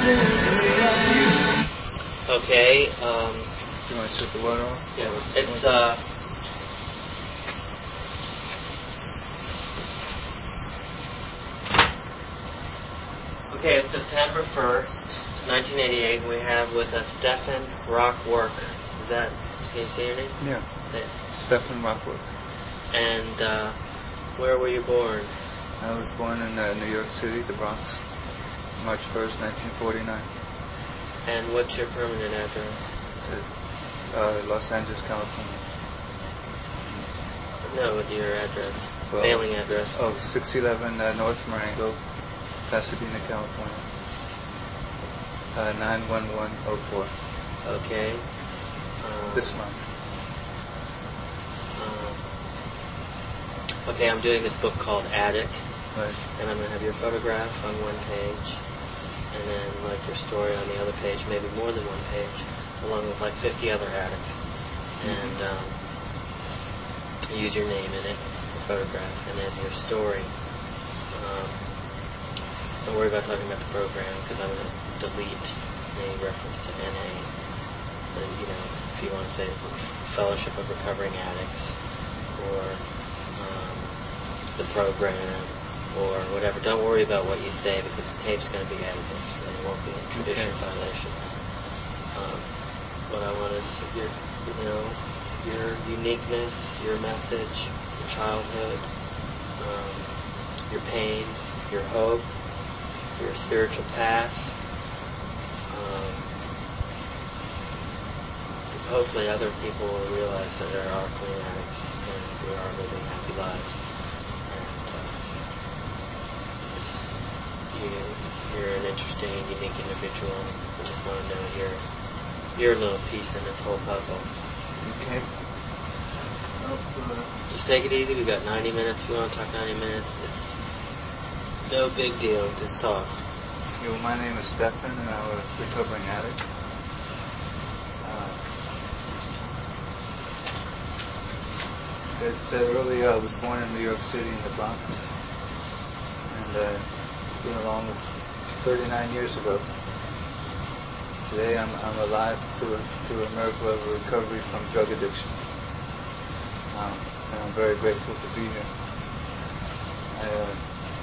Okay. You want to set the water on? Yeah. It's okay. It's September 1st, 1988. And we have with us Stephen Rockwork. Is that? Can you say your name? Yeah. Stephen Rockwork. And where were you born? I was born in New York City, the Bronx, March 1st, 1949. And what's your permanent address? Los Angeles, California. No, your address. Mailing address. 611 North Marengo, Pasadena, California. 91104. Okay. This month. Okay, I'm doing this book called Attic. Right. And I'm going to have your photograph on one page, and then like your story on the other page, maybe more than one page, along with like 50 other addicts. And use your name in it, the photograph, and then your story. Don't worry about talking about the program, because I'm going to delete any reference to NA. And, you know, if you want to say Fellowship of Recovering Addicts, or the program, or whatever. Don't worry about what you say, because the tape's going to be edited, so there won't be tradition violations. What I want is your uniqueness, your message, your childhood, your pain, your hope, your spiritual path. Hopefully other people will realize that there are clean addicts and we are living happy lives. You're an interesting, unique individual. I just want to know your little piece in this whole puzzle. Okay. Just take it easy. We've got 90 minutes. If you want to talk 90 minutes, it's no big deal. Just talk. Yeah, well, my name is Stephen, and I'm a recovering addict. As I said earlier, I was born in New York City in the Bronx, and been along with 39 years ago. Today I'm alive through a miracle of recovery from drug addiction, and I'm very grateful to be here. I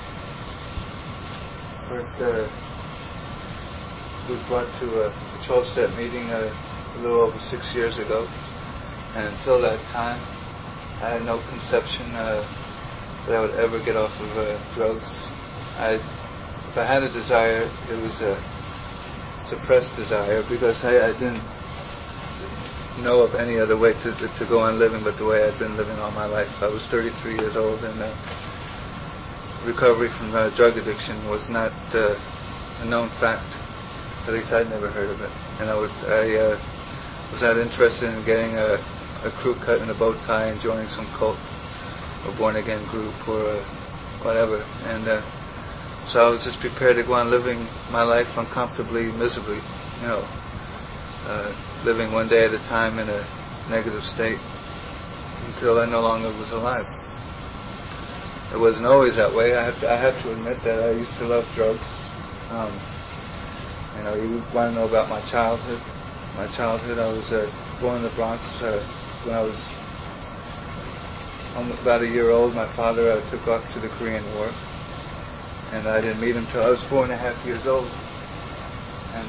first was brought to a 12-step meeting a little over 6 years ago, and until that time I had no conception that I would ever get off of drugs. If I had a desire, it was a suppressed desire, because I didn't know of any other way to go on living but the way I'd been living all my life. I was 33 years old, and recovery from drug addiction was not a known fact. At least I'd never heard of it. And I was not interested in getting a crew cut and a bow tie and joining some cult or born again group or whatever. And so I was just prepared to go on living my life uncomfortably, miserably, living one day at a time in a negative state until I no longer was alive. It wasn't always that way. I have to admit that I used to love drugs. You want to know about my childhood? My childhood, I was born in the Bronx. When I was about a year old, my father took off to the Korean War, and I didn't meet him until I was 4.5 years old. And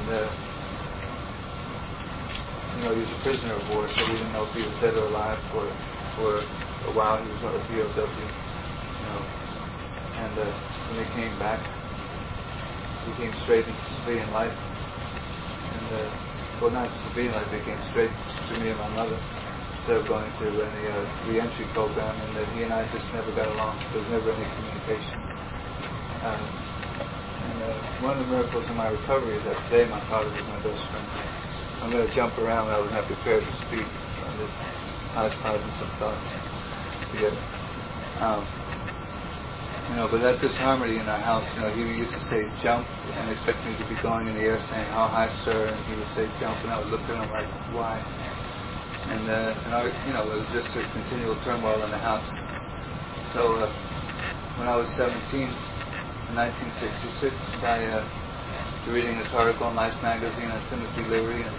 he was a prisoner of war, so we didn't know if he was dead or alive for a while. He was a POW, And when he came back, he came straight into civilian life, and not civilian life. He came straight to me and my mother, instead of going through any re-entry program, and that he and I just never got along. There was never any communication. One of the miracles in my recovery is that today my father is my best friend. I'm going to jump around. I was not prepared to speak on this hodgepodge and some thoughts together. But that disharmony in our house, he used to say jump and expect me to be going in the air saying, "How high, sir?" And he would say jump, and I would look at him like, "Why?" And it was just a continual turmoil in the house. So when I was 17, in 1966, I to reading this article in Life magazine on Timothy Leary, and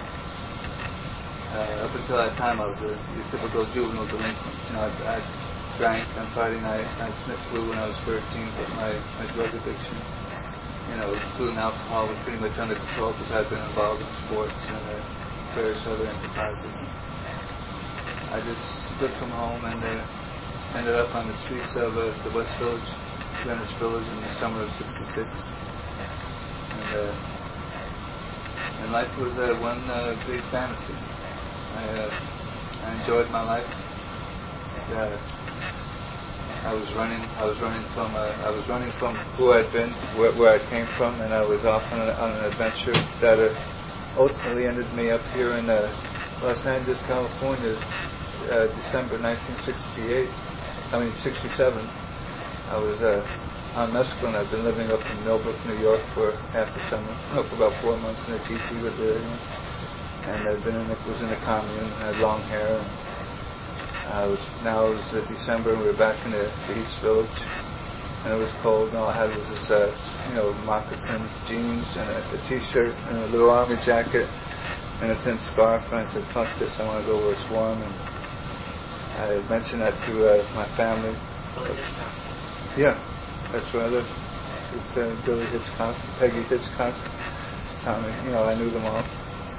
up until that time I was a typical juvenile delinquent. I drank on Friday nights, I sniffed flu when I was 13, but my drug addiction, including alcohol, was pretty much under control because I'd been involved in sports and various other enterprises. I just split from home and ended up on the streets of the West Village, Greenwich Village, in the summer of '66. And life was one big fantasy. I enjoyed my life. I was running from who I'd been, where I came from, and I was off on an adventure that ultimately ended me up here in Los Angeles, California, December 1967. I was on mescaline. I've been living up in Millbrook, New York for half the summer, for about 4 months in a teepee with the and I've was in a commune, had long hair. And it was December, and we were back in the East Village, and it was cold, and all I had was this, moccasins, jeans, and a t-shirt, and a little army jacket, and a thin scarf, and I said, fuck this, I want to go where it's warm, and I mentioned that to my family. Yeah, that's where I live. It's Billy Hitchcock, Peggy Hitchcock, Tommy, I knew them all.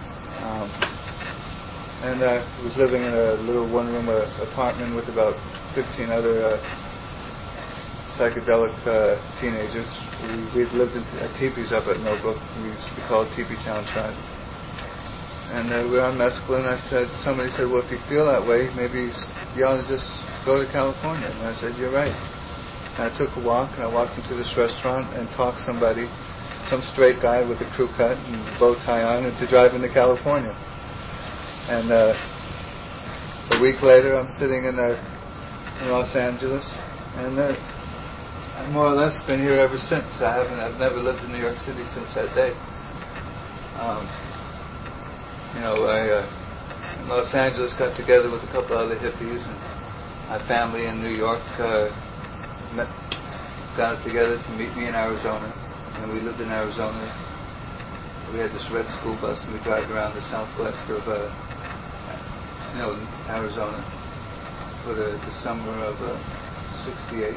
And I was living in a little one-room apartment with about 15 other psychedelic teenagers. We lived in teepees up at Millbrook. We used to be called Teepee Town Tribe. And we were on mescaline. Somebody said, well, if you feel that way, maybe you ought to just go to California. And I said, you're right. And I took a walk, and I walked into this restaurant and talked somebody, some straight guy with a crew cut and bow tie on, into driving to California. And a week later, I'm sitting in Los Angeles, and I've more or less been here ever since. I've never lived in New York City since that day. I in Los Angeles got together with a couple other hippies, and my family in New York got it together to meet me in Arizona, and we lived in Arizona. We had this red school bus, and we drive around the southwest of Arizona for the summer of '68.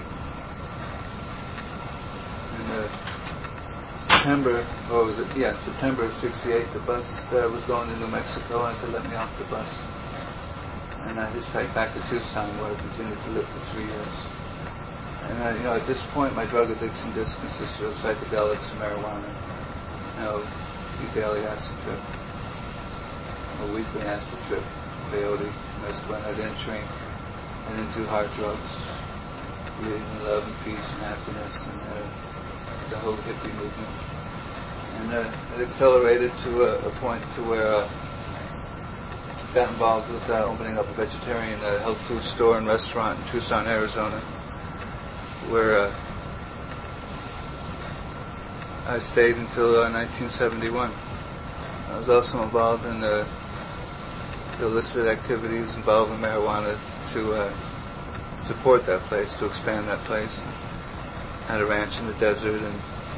In September of '68, the bus was going to New Mexico, and I said, let me off the bus. And I hitchhiked back to Tucson, where I continued to live for 3 years. And at this point, my drug addiction just consisted of psychedelics and marijuana. A daily acid trip, a weekly acid trip, peyote, mescaline. I didn't drink. I didn't do hard drugs. Believed in love and peace and happiness and the whole hippie movement. And it accelerated to a point to where I got involved with opening up a vegetarian health food store and restaurant in Tucson, Arizona, where I stayed until 1971. I was also involved in the illicit activities involving marijuana to support that place, to expand that place. I had a ranch in the desert, and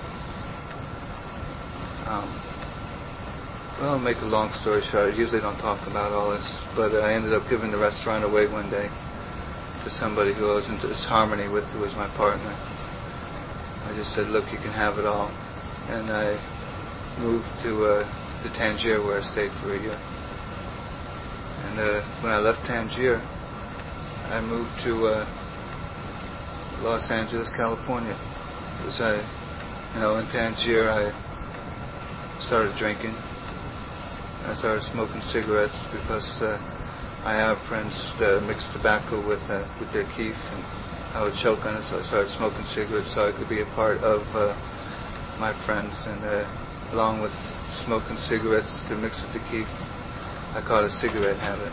make a long story short, I usually don't talk about all this, but I ended up giving the restaurant away one day to somebody who I was in disharmony with, who was my partner. I just said, look, you can have it all. And I moved to Tangier, where I stayed for a year. And when I left Tangier, I moved to Los Angeles, California. Because in Tangier, I started drinking. I started smoking cigarettes because I have friends that mix tobacco with their keef, and I would choke on it, so I started smoking cigarettes so I could be a part of my friends, and along with smoking cigarettes to mix with the keef, I caught a cigarette habit.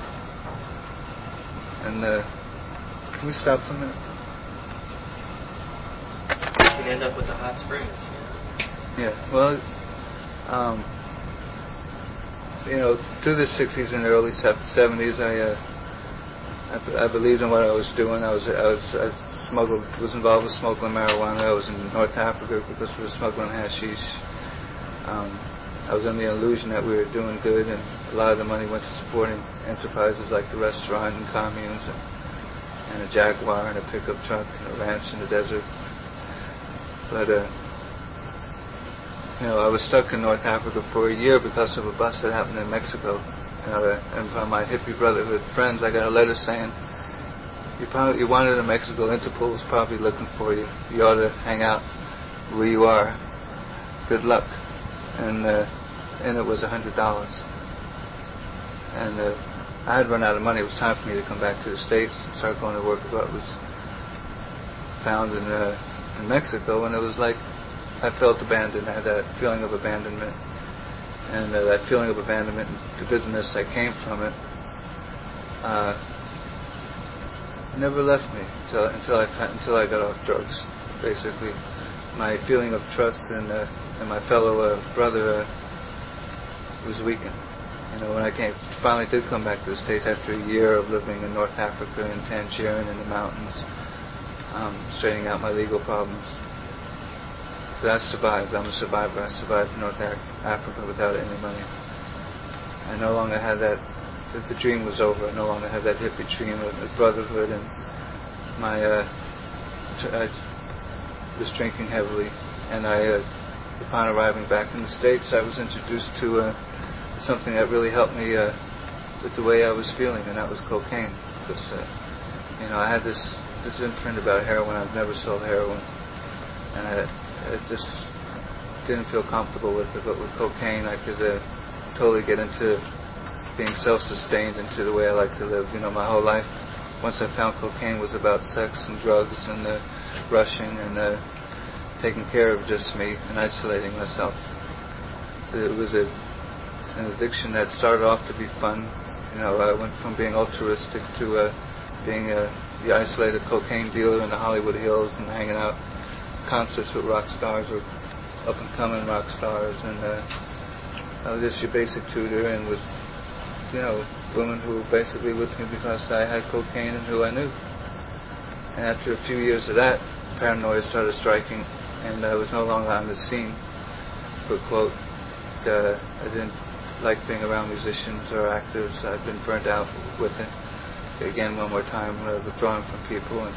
And can we stop for a minute? You can end up with the hot springs. Yeah, well, through the 60s and early 70s, I believed in what I was doing. I was involved with smuggling marijuana. I was in North Africa because we were smuggling hashish. I was under the illusion that we were doing good, and a lot of the money went to supporting enterprises like the restaurant and communes and a Jaguar and a pickup truck and a ranch in the desert. But I was stuck in North Africa for a year because of a bust that happened in Mexico. And from my hippie brotherhood friends, I got a letter saying, you wanted in Mexico, Interpol was probably looking for you. You ought to hang out where you are. Good luck. And it was $100. And I had run out of money. It was time for me to come back to the States and start going to work with what was found in Mexico. And it was like I felt abandoned. I had that feeling of abandonment. And that feeling of abandonment and the bitterness that came from it never left me until I got off drugs. Basically, my feeling of trust in my fellow brother was weakened. When I finally did come back to the States after a year of living in North Africa and Tangier and in the mountains, straightening out my legal problems. But I survived. I'm a survivor. I survived North Africa without any money. I no longer had that. The dream was over. I no longer had that hippie dream of brotherhood, and I was drinking heavily. And upon arriving back in the States, I was introduced to something that really helped me with the way I was feeling, and that was cocaine. Because I had this imprint about heroin. I've never sold heroin, and I just didn't feel comfortable with it. But with cocaine, I could totally get into being self-sustained into the way I like to live. My whole life, once I found cocaine, was about sex and drugs and rushing and taking care of just me and isolating myself. So it was an addiction that started off to be fun. I went from being altruistic to being the isolated cocaine dealer in the Hollywood Hills and hanging out concerts with rock stars or up-and-coming rock stars. And I was just your basic tutor and was women who were basically with me because I had cocaine and who I knew. And after a few years of that, paranoia started striking, and I was no longer on the scene. For quote, I didn't like being around musicians or actors. I'd been burnt out with it. Again, one more time, withdrawing from people, and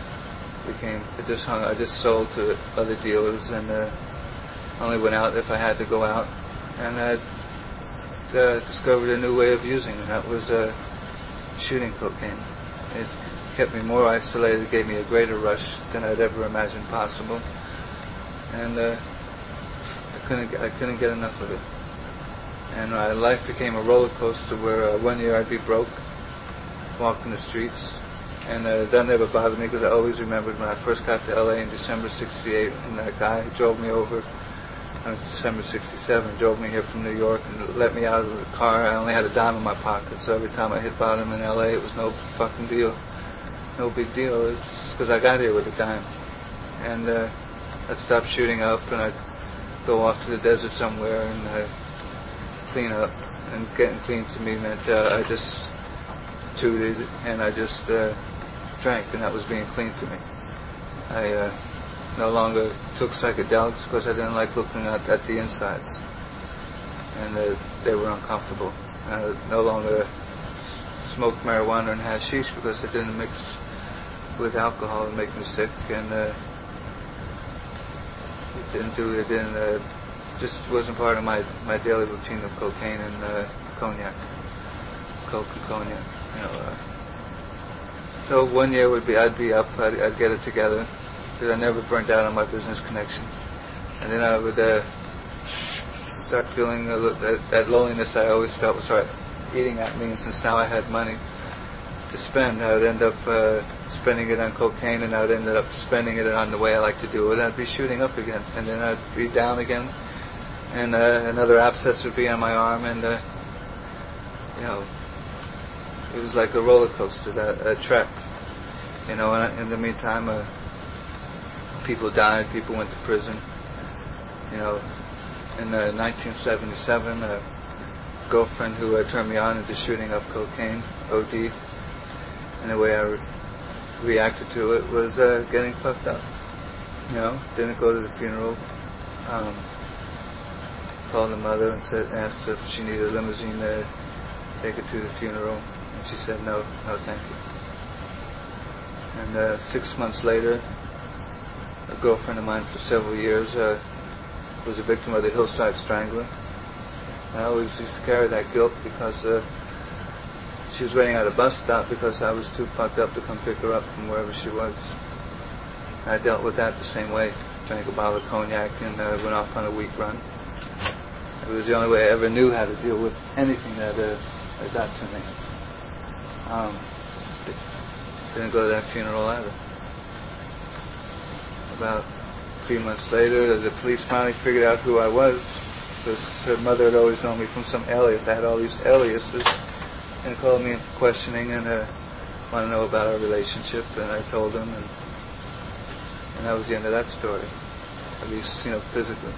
I just sold to other dealers, and only went out if I had to go out. And I discovered a new way of using, and that was shooting cocaine. It kept me more isolated. It gave me a greater rush than I'd ever imagined possible, and I couldn't get enough of it. And my life became a roller coaster where one year I'd be broke, walking the streets, and that never bothered me because I always remembered when I first got to LA in December '68, and that guy who drove me over. December '67, drove me here from New York and let me out of the car. I only had a dime in my pocket, so every time I hit bottom in LA, it was no fucking deal, no big deal. It's because I got here with a dime, and I'd stop shooting up and I'd go off to the desert somewhere and clean up. And getting clean to me meant I just tooted and I just drank, and that was being clean to me. I no longer took psychedelics because I didn't like looking at the insides, and they were uncomfortable. I no longer smoked marijuana and hashish because it didn't mix with alcohol and make me sick, and just wasn't part of my daily routine of cocaine and cognac, coke and cognac. So one year I'd be up, I'd get it together, because I never burnt out on my business connections. And then I would start feeling that loneliness I always felt would start eating at me. And since now I had money to spend, I would end up spending it on cocaine, and I would end up spending it on the way I like to do it. I'd be shooting up again, and then I'd be down again, and another abscess would be on my arm, and it was like a roller coaster, a trek. And in the meantime, people died, people went to prison. In 1977, a girlfriend who turned me on into shooting up cocaine, OD, and the way I reacted to it was getting fucked up. Didn't go to the funeral. called the mother and asked if she needed a limousine to take her to the funeral, and she said no, thank you. And 6 months later, a girlfriend of mine for several years was a victim of the Hillside Strangler. I always used to carry that guilt because she was waiting at a bus stop because I was too fucked up to come pick her up from wherever she was. I dealt with that the same way. Drank a bottle of cognac and went off on a week run. It was the only way I ever knew how to deal with anything that got to me. Didn't go to that funeral either. About 3 months later, the police finally figured out who I was, because her mother had always known me from some alias. I had all these aliases, and called me in for questioning and wanted to know about our relationship, and I told them, and that was the end of that story, at least, physically.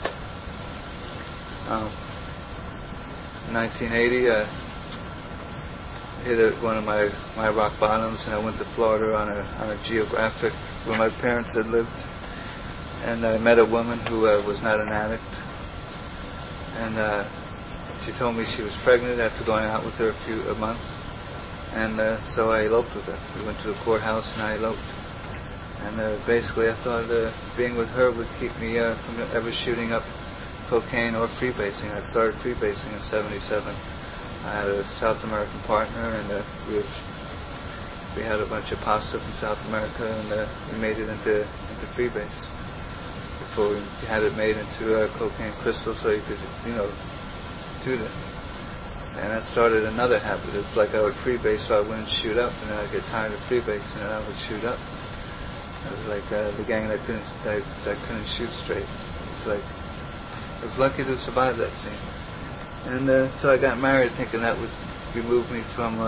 In 1980, I hit one of my rock bottoms, and I went to Florida on a geographic where my parents had lived, and I met a woman who was not an addict, and she told me she was pregnant after going out with her a month, and so I eloped with her. We went to the courthouse and I eloped, and basically I thought being with her would keep me from ever shooting up cocaine or freebasing. I started freebasing in '77. I had a South American partner, and we had a bunch of pasta from South America, and we made it into freebase before we had it made into cocaine crystal, so you could do that. And that started another habit. It's like I would freebase so I wouldn't shoot up, and then I'd get tired of freebasing and I would shoot up. It was like the gang that couldn't shoot straight. It's like I was lucky to survive that scene. And so I got married thinking that would remove me from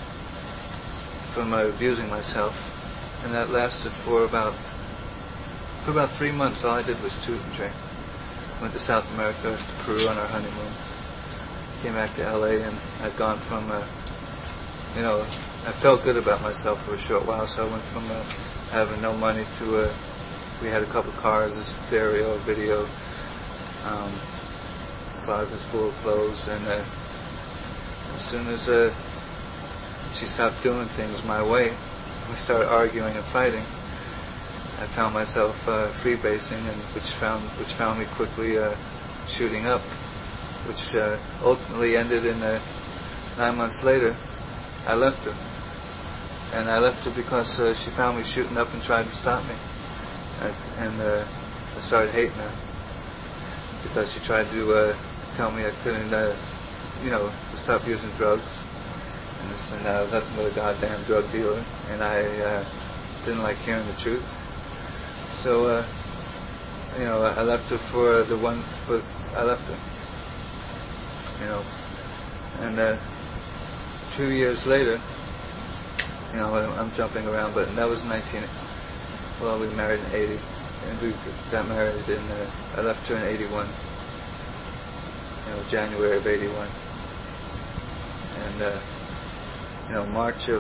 abusing myself. And that lasted for about 3 months. All I did was toot and drink. Went to South America, to Peru on our honeymoon. Came back to LA, and I'd gone from, I felt good about myself for a short while, so I went from having no money to, we had a couple cars, a stereo, a video, closets full of clothes, and as soon as she stopped doing things my way, we started arguing and fighting. I found myself freebasing, and which found me quickly shooting up, which ultimately ended in 9 months later. I left her, and I left her because she found me shooting up and tried to stop me, and I started hating her because she tried to tell me I couldn't, stop using drugs, and I was nothing but a goddamn drug dealer, and I didn't like hearing the truth. So, I left her I left her, and 2 years later, I'm jumping around, but that was we married in 80, and we got married I left her in 81, January of 81, and, March of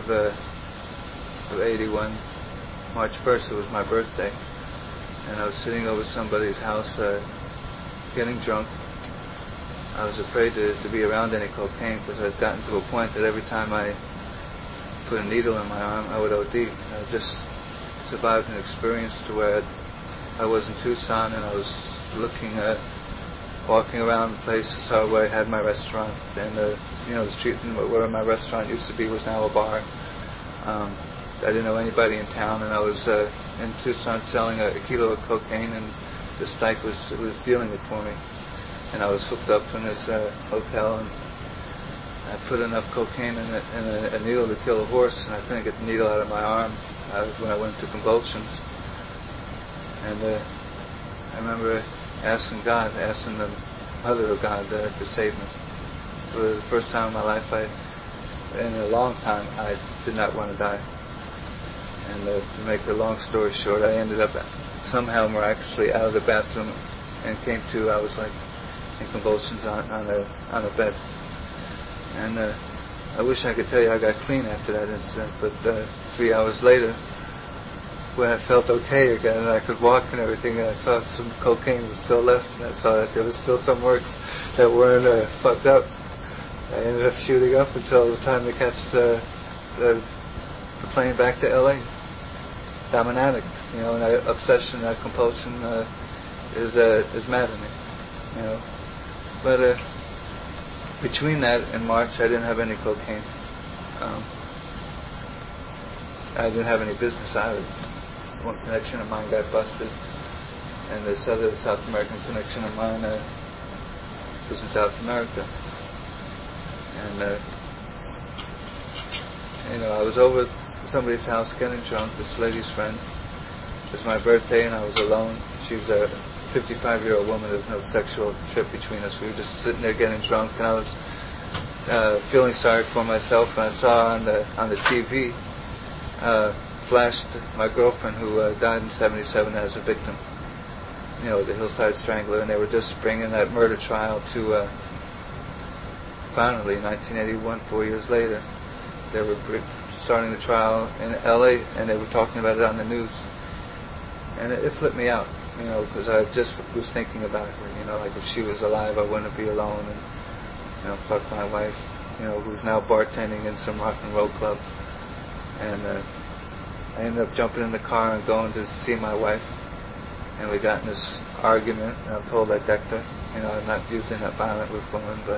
81, March 1st, it was my birthday, and I was sitting over somebody's house getting drunk. I was afraid to be around any cocaine because I'd gotten to a point that every time I put a needle in my arm, I would OD. I just survived an experience to where I was in Tucson, and I was walking around the place where I had my restaurant, and the street where my restaurant used to be was now a bar. I didn't know anybody in town, and I was in Tucson selling a kilo of cocaine, and this dyke was dealing it for me. And I was hooked up in this hotel, and I put enough cocaine in a needle to kill a horse, and I couldn't get the needle out of my arm when I went into convulsions. And I remember asking the Mother of God to save me. It was the first time in my life in a long time, I did not want to die. And to make the long story short, I ended up somehow miraculously out of the bathroom and came to, I was like in convulsions on a bed. And I wish I could tell you I got clean after that incident, but 3 hours later, when I felt okay again and I could walk and everything, and I saw some cocaine was still left, and I saw that there was still some works that weren't fucked up. I ended up shooting up until it was time to catch the plane back to LA. I'm an addict, and that obsession, that compulsion is maddening, But between that and March, I didn't have any cocaine. I didn't have any business either. One connection of mine got busted, and this other South American connection of mine was in South America. And I was over at somebody's house getting drunk, this lady's friend. It was my birthday and I was alone. She was a 55-year-old woman. There was no sexual trip between us. We were just sitting there getting drunk, and I was feeling sorry for myself, and I saw on the TV flashed my girlfriend who died in '77 as a victim, the Hillside Strangler, and they were just bringing that murder trial to finally, 1981, 4 years later, they were starting the trial in LA, and they were talking about it on the news, and it flipped me out, because I just was thinking about her, like if she was alive, I wouldn't be alone, and fuck my wife, who's now bartending in some rock and roll club, and I ended up jumping in the car and going to see my wife, and we got in this argument, and I told I decked her, I'm not usually that violent with women, but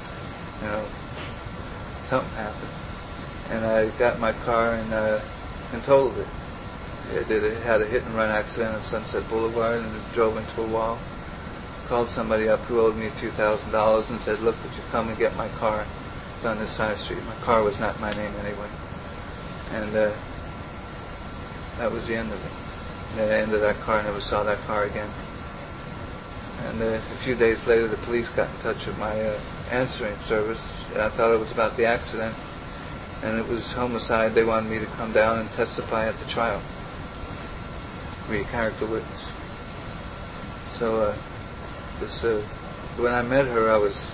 something happened. And I got in my car and totaled it. It had a hit and run accident on Sunset Boulevard, and it drove into a wall. Called somebody up who owed me a few $1,000 and said, "Look, would you come and get my car? It's on this side of the street." My car was not my name anyway. And that was the end of it. The end of that car. I never saw that car again. And a few days later, the police got in touch with my answering service, and I thought it was about the accident, and it was homicide. They wanted me to come down and testify at the trial, be a character witness. So when I met her,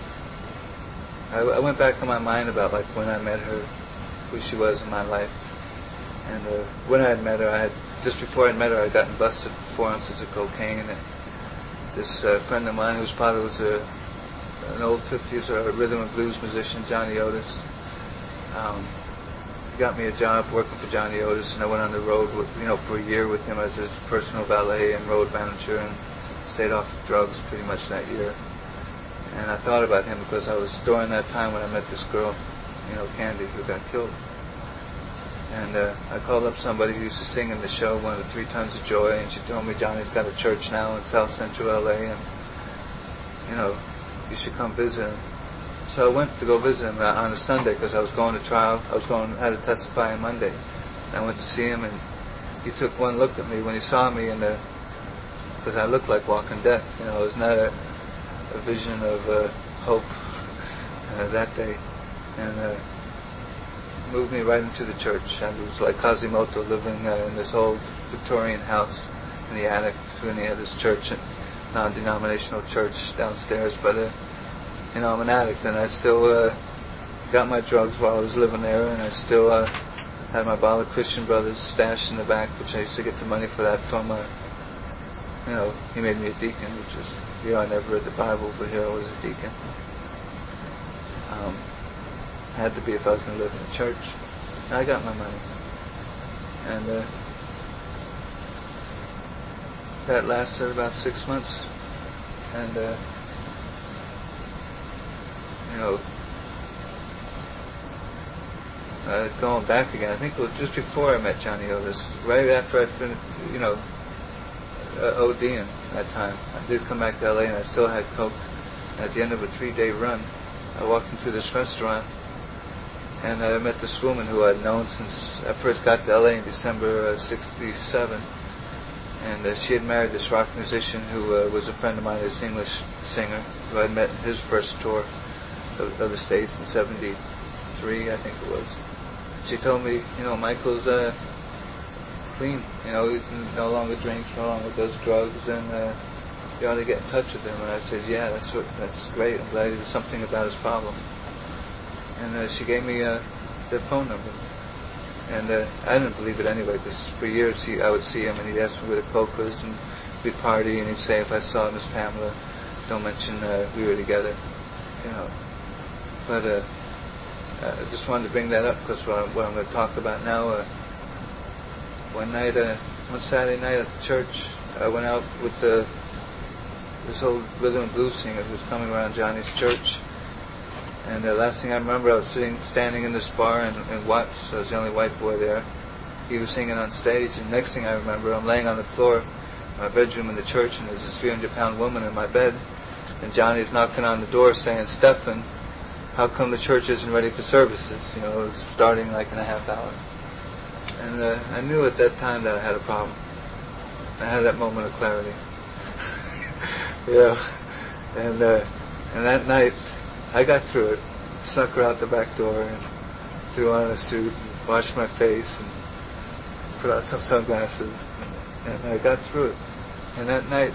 I went back in my mind about like when I met her, who she was in my life. And when I had met her, just before I met her, I'd gotten busted with 4 ounces of cocaine. And this friend of mine whose father was an old 50s rhythm and blues musician, Johnny Otis, he got me a job working for Johnny Otis, and I went on the road for a year with him as his personal valet and road manager, and stayed off drugs pretty much that year. And I thought about him because I was during that time when I met this girl, Candy, who got killed. And I called up somebody who used to sing in the show, one of the 3 Tons of Joy, and she told me Johnny's got a church now in South Central LA, and you should come visit him. So I went to go visit him on a Sunday because I was going to trial. I had to testify on Monday. And I went to see him, and he took one look at me when he saw me, and because I looked like walking death. It was not a vision of hope that day, and moved me right into the church. And it was like Quasimodo living in this old Victorian house in the attic, when he had his church, a non-denominational church downstairs. But I'm an addict, and I still got my drugs while I was living there, and I still had my bottle of Christian Brothers stashed in the back, which I used to get the money for that from. He made me a deacon, which was, I never read the Bible, but here I was a deacon. Had to be if I was going to live in a church. I got my money, and that lasted about 6 months, and going back again, I think it was just before I met Johnny Otis, right after I'd been ODing that time. I did come back to LA, and I still had coke. At the end of a 3-day run, I walked into this restaurant, and I met this woman who I'd known since I first got to LA in December '67. And she had married this rock musician who was a friend of mine, this English singer, who I'd met in his first tour of the States in '73, I think it was. She told me, Michael's clean. He no longer drinks, no longer does drugs, and you ought to get in touch with him. And I said, yeah, that's great. I'm glad he did something about his problem. And she gave me their phone number. And I didn't believe it anyway, because for years I would see him and he'd ask me where the coke was, and we'd party, and he'd say if I saw Miss Pamela, don't mention we were together, you know. But I just wanted to bring that up because what I'm going to talk about now. One Saturday night at the church, I went out with this old rhythm and blues singer who was coming around Johnny's church. And the last thing I remember, I was standing in this bar in Watts. I was the only white boy there. He was singing on stage. And the next thing I remember, I'm laying on the floor in my bedroom in the church, and there's this 300-pound woman in my bed. And Johnny's knocking on the door saying, "Stephan, how come the church isn't ready for services?" You know, it was starting like in a half hour. And I knew at that time that I had a problem. I had that moment of clarity. Yeah. And that night, I got through it. Snuck her out the back door and threw on a suit and washed my face and put on some sunglasses. And I got through it. And that night,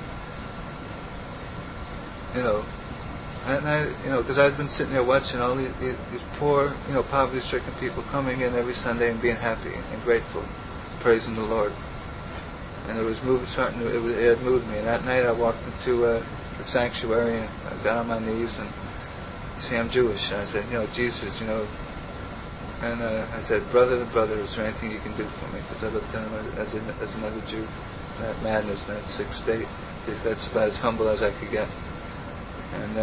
because I'd been sitting there watching all these poor, poverty-stricken people coming in every Sunday and being happy and grateful, praising the Lord. And it was it had moved me. And that night I walked into the sanctuary and I got on my knees and see, I'm Jewish. And I said, Jesus, and I said, brother, is there anything you can do for me? Because I looked at him as another Jew. That madness, that sick state. That's about as humble as I could get. And,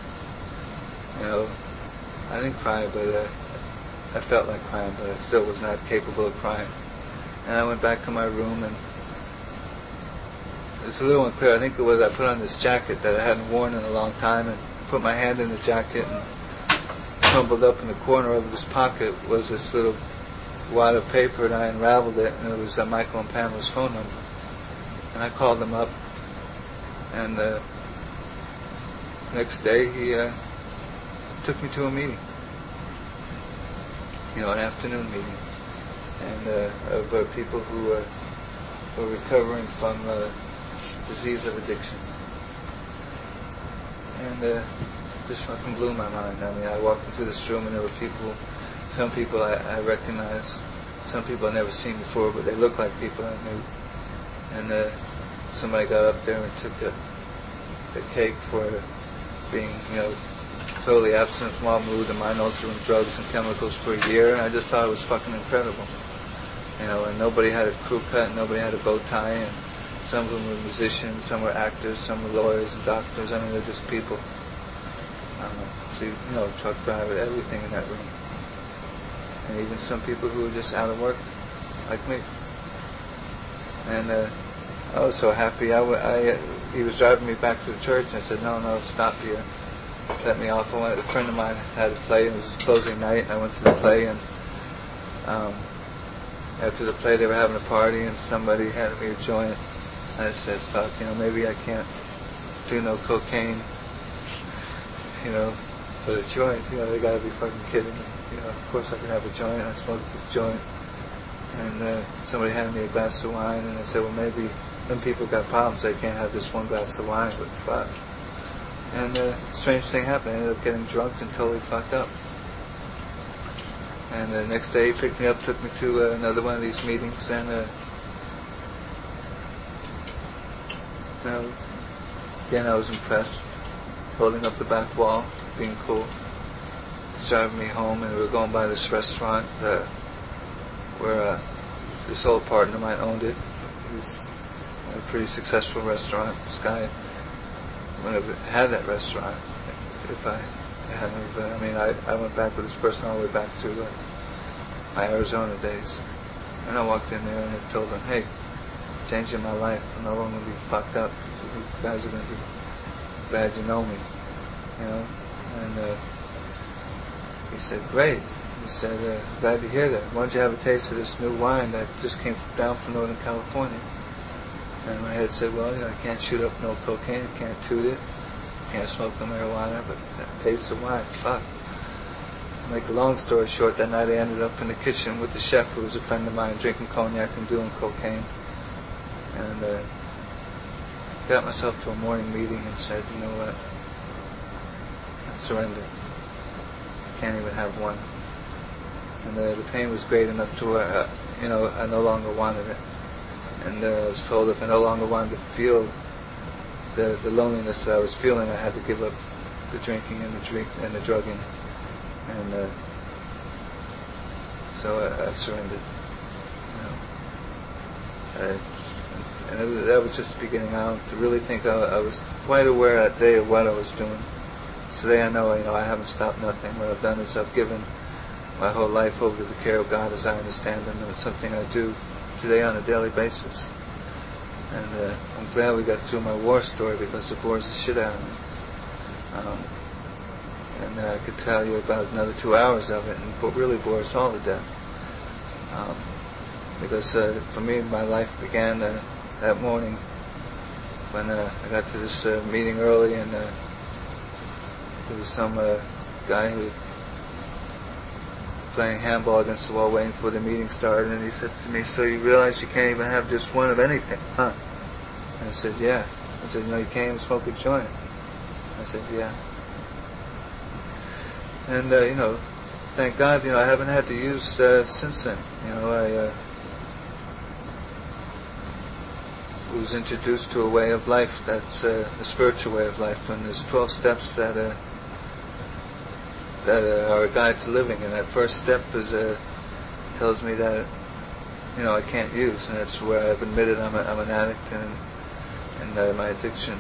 I didn't cry, but I felt like crying, but I still was not capable of crying. And I went back to my room, and it's a little unclear. I think it was I put on this jacket that I hadn't worn in a long time, and put my hand in the jacket, and crumbled up in the corner of this pocket was this little wad of paper, and I unraveled it, and it was Michael and Pamela's phone number. And I called them up, and next day he took me to a meeting, an afternoon meeting, and of people who were recovering from disease of addictions. And just fucking blew my mind. I mean, I walked into this room and there were some people I recognized, some people I'd never seen before, but they looked like people I knew. And somebody got up there and took a cake for being, totally abstinent from all mood and mind-altering drugs and chemicals for a year, and I just thought it was fucking incredible. And nobody had a crew cut, and nobody had a bow tie, and some of them were musicians, some were actors, some were lawyers and doctors. I mean, they're just people. Truck driver, everything in that room. And even some people who were just out of work, like me. And I was so happy. He was driving me back to the church, and I said, no, stop here. Let me off. A friend of mine had a play, and it was closing night, and I went to the play, and after the play they were having a party, and somebody handed me a joint. I said, fuck, maybe I can't do no cocaine, but a joint, they gotta be fucking kidding me. Of course I can have a joint. I smoked this joint, and somebody handed me a glass of wine, and I said, well, maybe when people got problems, they can't have this one glass of wine, but fuck. And a strange thing happened. I ended up getting drunk and totally fucked up. And the next day he picked me up, took me to another one of these meetings, and again I was impressed. Holding up the back wall, being cool. He's driving me home, and we were going by this restaurant where this old partner of mine owned it. A pretty successful restaurant. This guy wouldn't have had that restaurant if I hadn't. I went back with this person all the way back to my Arizona days, and I walked in there and I told him, "Hey, changing my life. I'm no longer going to be fucked up. You guys are going to be glad you know me." And he said, "Great." He said, "Glad to hear that. Why don't you have a taste of this new wine that just came down from Northern California?" And my head said, well, I can't shoot up no cocaine, I can't toot it, can't smoke no marijuana, but taste the wine, fuck. To make a long story short, that night I ended up in the kitchen with the chef who was a friend of mine, drinking cognac and doing cocaine. And got myself to a morning meeting and said, you know what, I surrender. I can't even have one. And the pain was great enough to where, I no longer wanted it. And I was told if I no longer wanted to feel the loneliness that I was feeling, I had to give up the drinking and the drugging. And so I surrendered. That was just the beginning. I don't really think I was quite aware that day of what I was doing. Today I know I haven't stopped nothing. What I've done is I've given my whole life over to the care of God as I understand Him, and it's something I do today on a daily basis. And I'm glad we got through my war story because it bores the shit out of me. And I could tell you about another 2 hours of it, and it really bores all to death. Because for me, my life began that morning when I got to this meeting early, and there was some guy who playing handball against the wall waiting for the meeting started, and he said to me, "So you realize you can't even have just one of anything, huh?" And I said, "Yeah." I said, "You can't even smoke a joint." I said, "Yeah." And thank God, I haven't had to use since then. I was introduced to a way of life that's a spiritual way of life, and there's 12 steps that are a guide to living, and that first step tells me that I can't use, and that's where I've admitted I'm an addict, and my addiction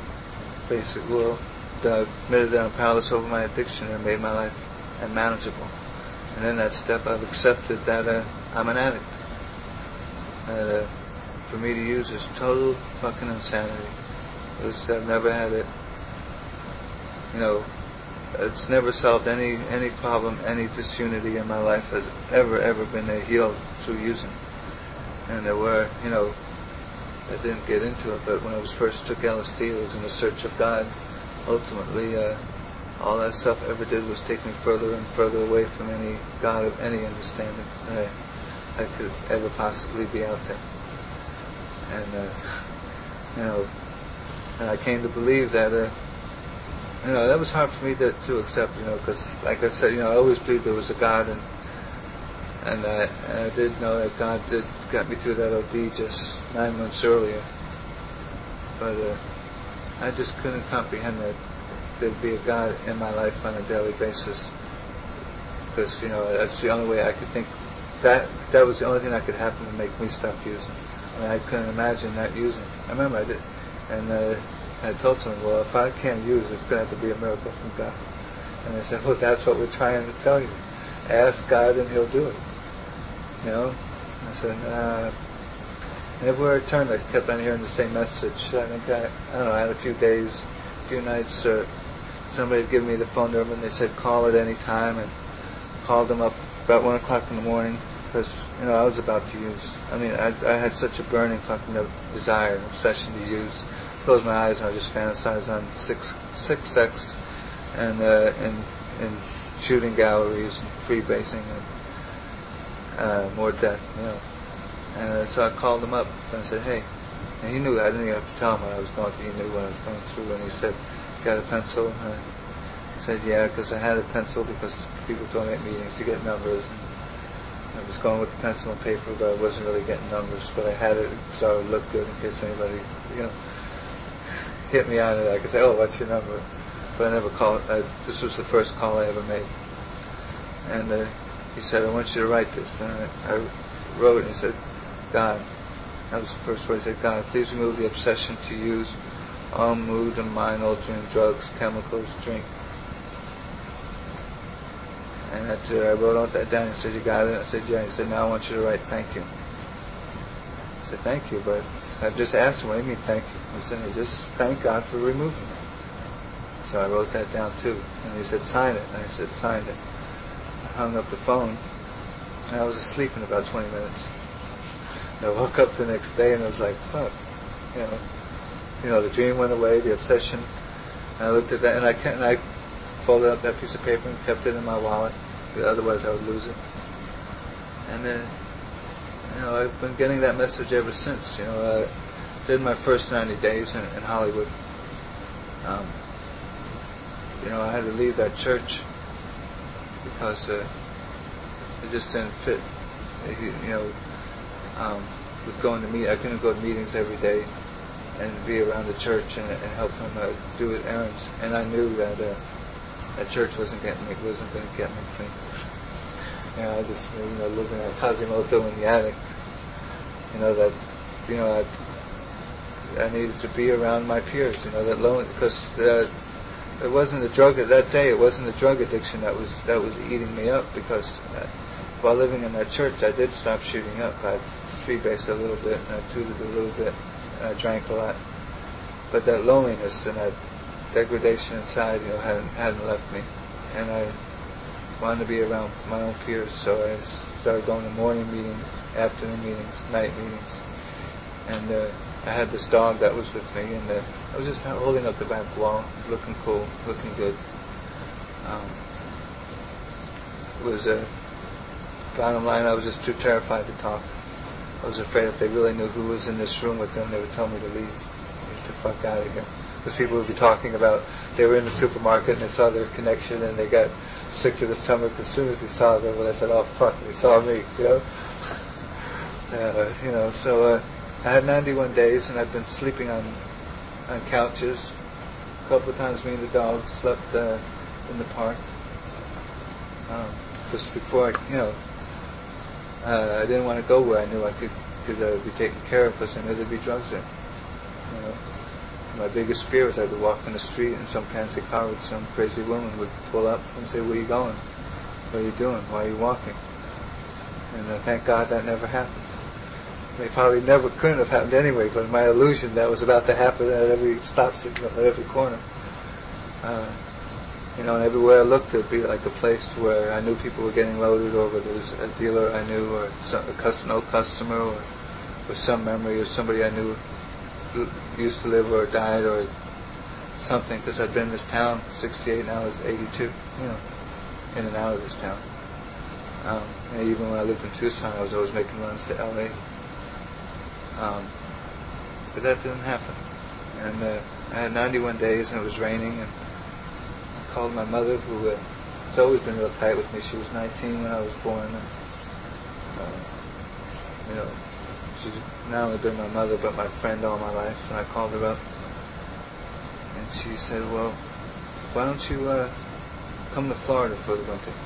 I've admitted that I'm powerless over my addiction and made my life unmanageable. And in that step I've accepted that I'm an addict. For me to use is total fucking insanity. I've never had it. It's never solved any problem, any disunity in my life has ever been healed through using. And there were, I didn't get into it, but when I first took LSD, it was in the search of God. Ultimately, all that stuff ever did was take me further and further away from any God of any understanding that I could ever possibly be out there. And and I came to believe that. That was hard for me to accept, because, like I said, I always believed there was a God, and I did know that God did get me through that OD just 9 months earlier. But I just couldn't comprehend that there'd be a God in my life on a daily basis, because that's the only way I could think. That was the only thing that could happen to make me stop using. I couldn't imagine not using. I remember I did, and I told someone, "Well, if I can't use, it's going to have to be a miracle from God." And they said, "Well, that's what we're trying to tell you. Ask God, and He'll do it." I said, and everywhere I turned, I kept on hearing the same message. I think I don't know. I had a few days, a few nights. Somebody had given me the phone number, and they said, "Call at any time." And called them up about 1 o'clock in the morning because I was about to use. I had such a burning fucking desire, and obsession to use. Close my eyes and I just fantasize on sick sex and shooting galleries and freebasing and more death, And so I called him up and I said, "Hey," and he knew. I didn't even have to tell him what I was going through. He knew what I was going through, and he said, "Got a pencil?" And I said, "Yeah," because I had a pencil because people told me at meetings to get numbers. And I was going with the pencil and paper, but I wasn't really getting numbers. But I had it so it would look good in case anybody, hit me on it. I could say, "Oh, what's your number?" But I never called. This was the first call I ever made. And he said, "I want you to write this." And I wrote, and he said, "God," that was the first word. He said, "God, please remove the obsession to use all mood and mind-altering drugs, chemicals, drink." And after I wrote all that down, he said, "You got it?" I said, "Yeah." He said, "Now I want you to write thank you." I said, "Thank you, but I just asked him, what do you mean thank you?" He said, "Just thank God for removing it." So I wrote that down too. And he said, "Sign it." And I said, "Signed it." I hung up the phone, and I was asleep in about 20 minutes. And I woke up the next day, and I was like, fuck. The dream went away, the obsession. And I looked at that, and I folded up that piece of paper and kept it in my wallet. Otherwise I would lose it. And I've been getting that message ever since. I did my first 90 days in Hollywood. I had to leave that church because It just didn't fit. With going to I couldn't go to meetings every day and be around the church and help him do his errands. And I knew that that church wasn't going to get me clean. I just living at Quasimodo in the attic. I needed to be around my peers. That lonely, because it wasn't a drug at that day. It wasn't a drug addiction that was eating me up, because while living in that church, I did stop shooting up. I freebased a little bit, and I tooted a little bit, and I drank a lot. But that loneliness and that degradation inside, hadn't left me, and I wanted to be around my own peers. So I started going to morning meetings, afternoon meetings, night meetings, and I had this dog that was with me, and I was just holding up the back wall, looking cool, looking good. It was bottom line, I was just too terrified to talk. I was afraid if they really knew who was in this room with them, they would tell me to leave. Get the fuck out of here. Because people would be talking about, they were in the supermarket and they saw their connection and they got sick to the stomach as soon as they saw them. And I said, oh fuck, they saw me, So I had 91 days, and I've been sleeping on couches. A couple of times me and the dog slept in the park. Just before I didn't want to go where I knew I could be taken care of, because I knew there'd be drugs there. My biggest fear was I would walk in the street and some fancy car with some crazy woman would pull up and say, where are you going? What are you doing? Why are you walking? And thank God that never happened. They probably couldn't have happened anyway, but my illusion that was about to happen at every stop signal, at every corner. And everywhere I looked, it would be like a place where I knew people were getting loaded, or where there was a dealer I knew, or an old customer, or some memory of somebody I knew who used to live or died or something, because I'd been in this town 68, now it's 82, in and out of this town. And even when I lived in Tucson, I was always making runs to LA. But that didn't happen. And I had 91 days, and it was raining, and I called my mother, who has always been real tight with me. She was 19 when I was born, and she's not only been my mother but my friend all my life. And I called her up, and she said, well, why don't you come to Florida for the winter?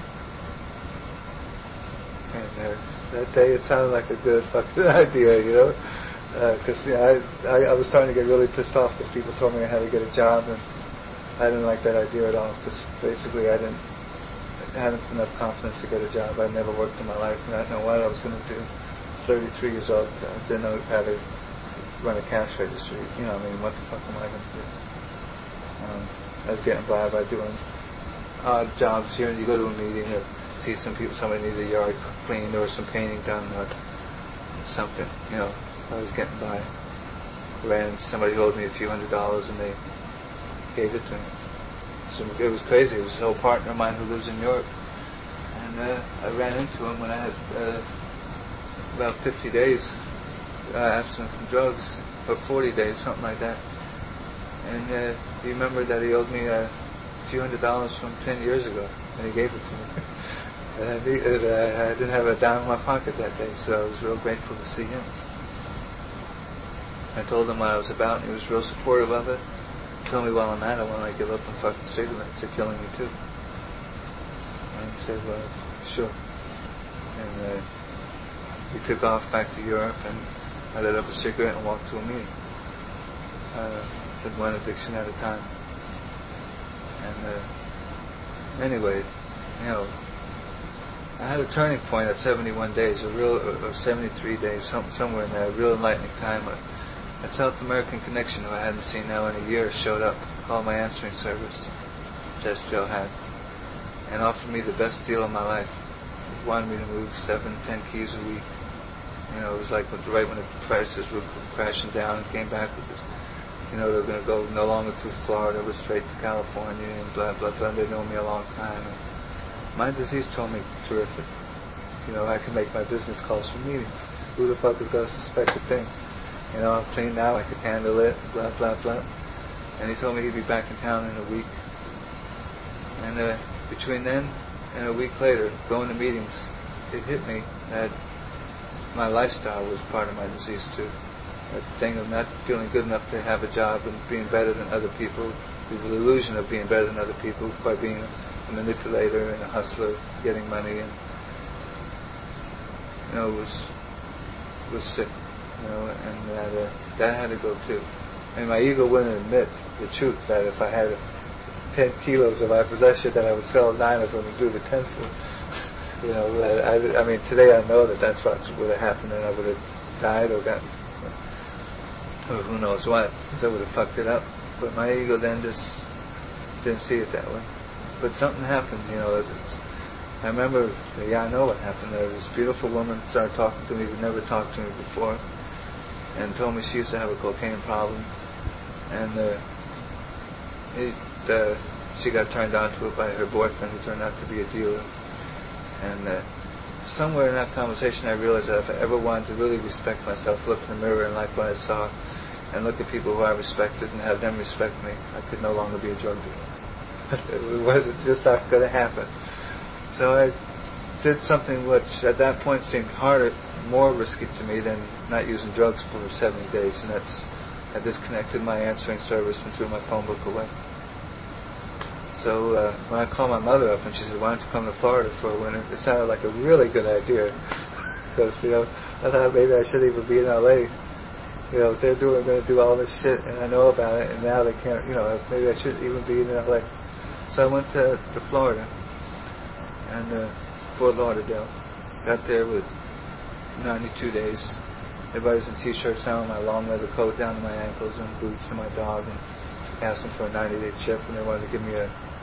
And that day it sounded like a good fucking idea, because I was starting to get really pissed off because people told me I had to get a job, and I didn't like that idea at all, because basically I hadn't enough confidence to get a job. I'd never worked in my life, and I didn't know what I was going to do. I was 33 years old. I didn't know how to run a cash register. What the fuck am I going to do? I was getting by doing odd jobs here, and you go to a meeting and see somebody needed a yard cleaned or some painting done or something. I was getting by. Somebody owed me a few $100s, and they gave it to me. So it was crazy. It was an old partner of mine who lives in Europe, and I ran into him when I had about 50 days abstinent from drugs, or 40 days, something like that. And he remembered that he owed me a few $100s from 10 years ago, and he gave it to me. And I didn't have a dime in my pocket that day, so I was real grateful to see him. I told him what I was about, and he was real supportive of it. He told me while I'm at it, when I give up on fucking cigarettes, they're killing me too. And he said, well, sure. And he took off back to Europe, and I lit up a cigarette and walked to a meeting. Took one addiction at a time. And anyway, I had a turning point at 71 days, or 73 days, somewhere in there, a real enlightening time. A South American connection who I hadn't seen now in a year showed up, called my answering service, which I still had, and offered me the best deal of my life. He wanted me to move 7-10 keys a week. It was like right when the prices were crashing down, and came back with this. They were going to go no longer through Florida, but straight to California, and blah, blah, blah. They'd known me a long time. And my disease told me, terrific. I can make my business calls for meetings. Who the fuck is going to suspect a thing? I'm clean now, I could handle it, blah, blah, blah. And he told me he'd be back in town in a week. And between then and a week later, going to meetings it hit me that my lifestyle was part of my disease too. That thing of not feeling good enough to have a job and being better than other people, the illusion of being better than other people by being a manipulator and a hustler, getting money, and was sick, and that had to go too. And my ego wouldn't admit the truth that if I had 10 kilos of my possession, that I would sell 9 of them and do the 10th one. I mean, today I know that that's what would have happened, and I would have died or gotten, or who knows what, because I would have fucked it up. But my ego then just didn't see it that way. But something happened, I remember, I know what happened. This beautiful woman started talking to me who never talked to me before, and told me she used to have a cocaine problem, and she got turned on to it by her boyfriend, who turned out to be a dealer. And somewhere in that conversation I realized that if I ever wanted to really respect myself, look in the mirror and like what I saw, and look at people who I respected and have them respect me, I could no longer be a drug dealer. It wasn't just not going to happen. So I did something which at that point seemed harder, more risky to me than not using drugs for 70 days, and that's I disconnected my answering service and threw my phone book away. So when I called my mother up and she said, "Why don't you come to Florida for a winter?" It sounded like a really good idea, because I thought maybe I shouldn't even be in LA. They're going to do all this shit, and I know about it, and now they can't. Maybe I shouldn't even be in LA. So I went to Florida and Fort Lauderdale. Got there with 92 days. Everybody's in t-shirts now, my long leather coat down to my ankles, and boots to my dog, and asking for a 90-day chip, and they wanted to give me a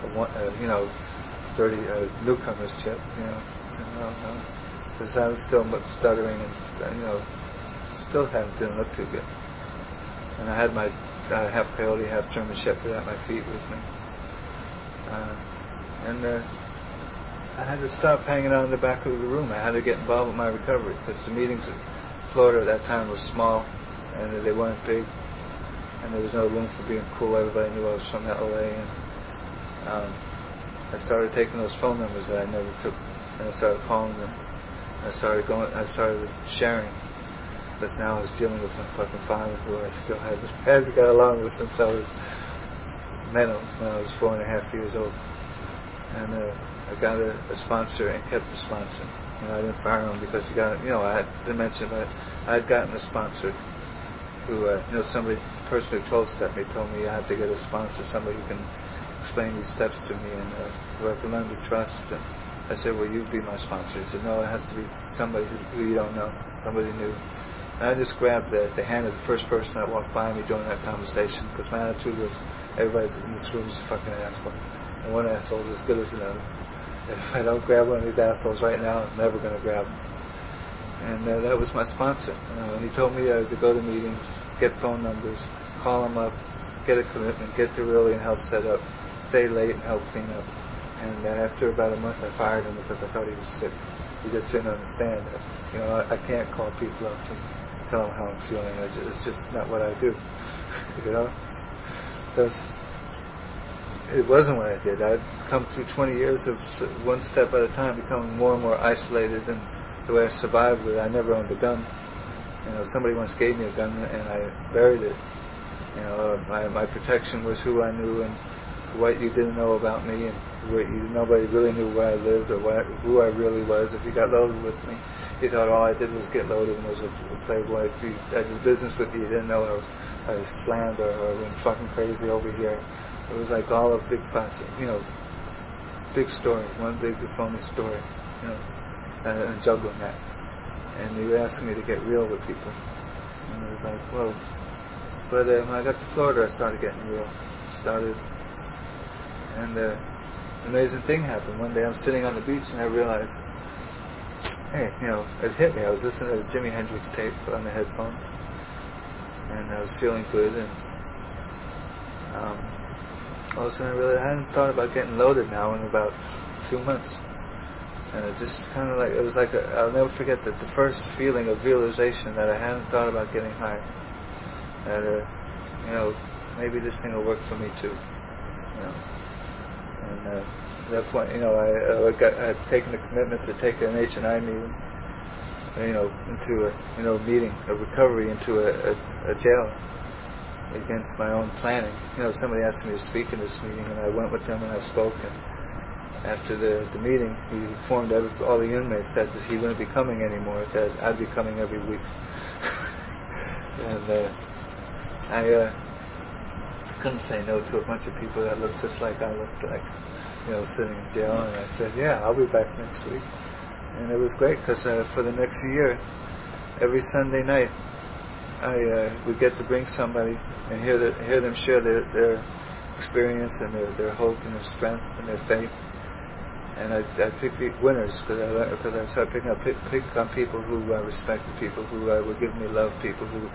newcomer's chip, because I was still stuttering and still didn't look too good. And I had my half coyote, half German Shepherd at my feet with me, and I had to stop hanging out in the back of the room. I had to get involved with my recovery, because the meetings in Florida at that time were small, and they weren't big. And there was no room for being cool. Everybody knew I was from LA, and I started taking those phone numbers that I never took, and I started calling them. I started sharing, but now I was dealing with my fucking father, who I still had to get along with since I met him when I was 4.5 years old. And I got a sponsor and kept the sponsor. I didn't fire him because he got, I had to mention that I had gotten a sponsor who, the person who 12-stepped me told me I had to get a sponsor, somebody who can explain these steps to me and who I can learn to trust. And I said, "Well, you be my sponsor." He said, "No, it has to be somebody who you don't know, somebody new." And I just grabbed the hand of the first person that walked by me during that conversation, because my attitude was, everybody in this room is a fucking asshole, and one asshole is as good as another. If I don't grab one of these assholes right now, I'm never going to grab them. And that was my sponsor. And he told me to go to meetings, get phone numbers, call them up, get a commitment, get to really and help set up, stay late and help clean up. And after about a month, I fired him because I thought he was sick. He just didn't understand that. I can't call people up and tell them how I'm feeling. It's just not what I do. So it wasn't what I did. I'd come through 20 years of one step at a time, becoming more and more isolated, and the way I survived with it, I never owned a gun. Somebody once gave me a gun and I buried it. My protection was who I knew and what you didn't know about me, and nobody really knew where I lived or who I really was. If you got loaded with me, you thought all I did was get loaded and was a playboy. If I did business with you, you didn't know I was slammed or went fucking crazy over here. It was like all a big big story, one big phony story, and juggling that. And they were asking me to get real with people. And I was like, whoa. But when I got to Florida, I started getting real. And an amazing thing happened. One day I'm sitting on the beach and I realized, hey, it hit me. I was listening to a Jimi Hendrix tape on the headphones, and I was feeling good. And all of a sudden I hadn't thought about getting loaded now in about 2 months. And it just kind of it was like I'll never forget that the first feeling of realization that I hadn't thought about getting high. That, maybe this thing will work for me too. And at that point, I had taken the commitment to take an H&I meeting, into a meeting, a recovery into a jail against my own planning. Somebody asked me to speak in this meeting, and I went with them and I spoke. And after the meeting, he informed all the inmates that he wouldn't be coming anymore, that I'd be coming every week. And I couldn't say no to a bunch of people that looked just like I looked like, sitting in jail. And I said, yeah, I'll be back next week. And it was great because for the next year, every Sunday night, I would get to bring somebody and hear them share their experience and their hope and their strength and their faith. And I picked winners because I started picking on people who respected, people who were giving me love, people who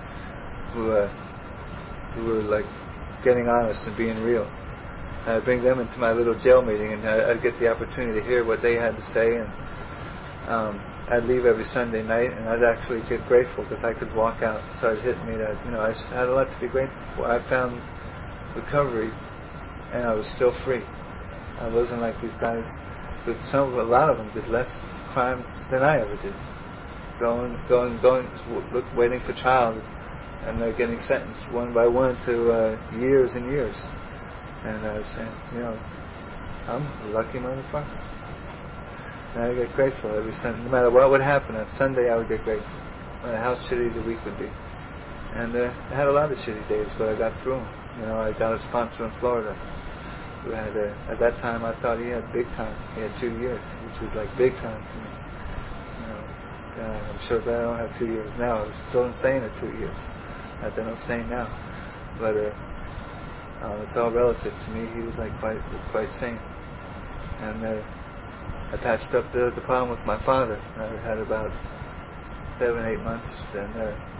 were like getting honest and being real. And I'd bring them into my little jail meeting, and I'd get the opportunity to hear what they had to say. And I'd leave every Sunday night, and I'd actually get grateful because I could walk out. So it hit me that I had a lot to be grateful for. I found recovery, and I was still free. I wasn't like these guys. But a lot of them did less crime than I ever did. Going, waiting for trial, and they're getting sentenced one by one to years and years. And I was saying, I'm a lucky motherfucker. And I get grateful every Sunday. No matter what would happen, on Sunday I would get grateful. No matter how shitty the week would be. And I had a lot of shitty days, but I got through them. I got a sponsor in Florida who had, at that time, I thought he had big time. He had 2 years, which was like big time for me. I'm sure that I don't have 2 years now. I was still insane at 2 years. Not that I'm insane now, but it's all relative to me. He was like quite sane, and I patched up the problem with my father. I had about 7-8 months, and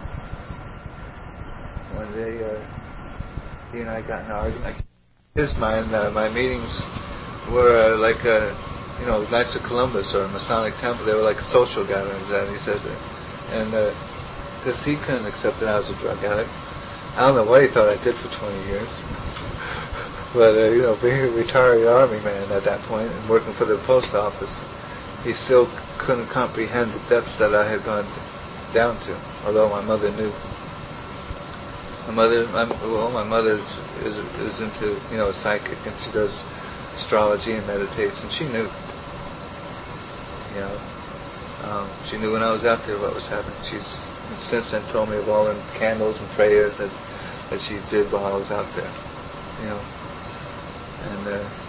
one day he and I got in an argument. My meetings were like Knights of Columbus or Masonic Temple. They were like social gatherings, and he said that. And because he couldn't accept that I was a drug addict. I don't know what he thought I did for 20 years. But, being a retired Army man at that point and working for the post office, he still couldn't comprehend the depths that I had gone down to, although my mother knew. My mother is into, a psychic, and she does astrology and meditates, and she knew. She knew when I was out there what was happening. She's since then told me of all the candles and prayers that she did while I was out there. And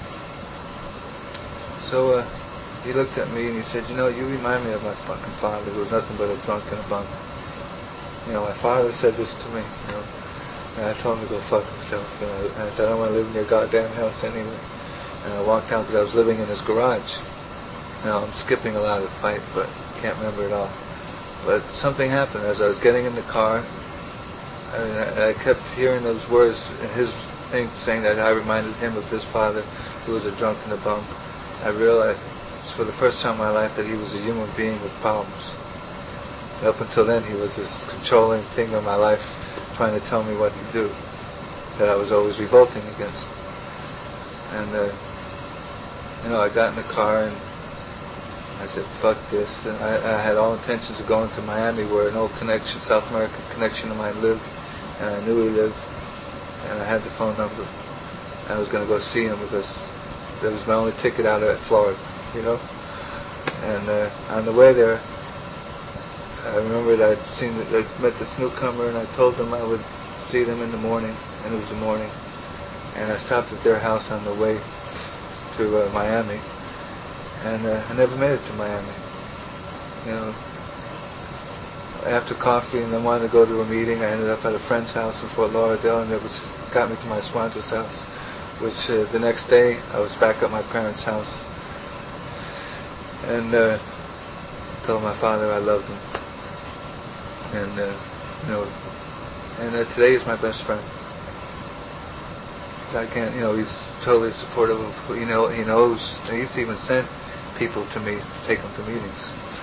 so he looked at me and he said, you remind me of my fucking father, who was nothing but a drunk and a bum. My father said this to me, and I told him to go fuck himself. And I said, I don't want to live in your goddamn house anyway. And I walked out because I was living in his garage. I'm skipping a lot of the fight, but can't remember it all. But something happened as I was getting in the car. I kept hearing those words in his thing, saying that I reminded him of his father, who was a drunk and a bum. I realized for the first time in my life that he was a human being with problems. Up until then, he was this controlling thing in my life, trying to tell me what to do, that I was always revolting against. And I got in the car and I said, fuck this. And I had all intentions of going to Miami, where an old connection, South American connection of mine lived, and I knew he lived, and I had the phone number. I was going to go see him because that was my only ticket out of Florida, And on the way there, I remember that I met this newcomer, and I told them I would see them in the morning, and it was the morning. And I stopped at their house on the way to Miami, and I never made it to Miami. After coffee and then wanted to go to a meeting, I ended up at a friend's house in Fort Lauderdale, and that got me to my sponsor's house, which the next day I was back at my parents' house, and told my father I loved him. And today he's my best friend. I can't, he's totally supportive of, he knows, and he's even sent people to me to take them to meetings.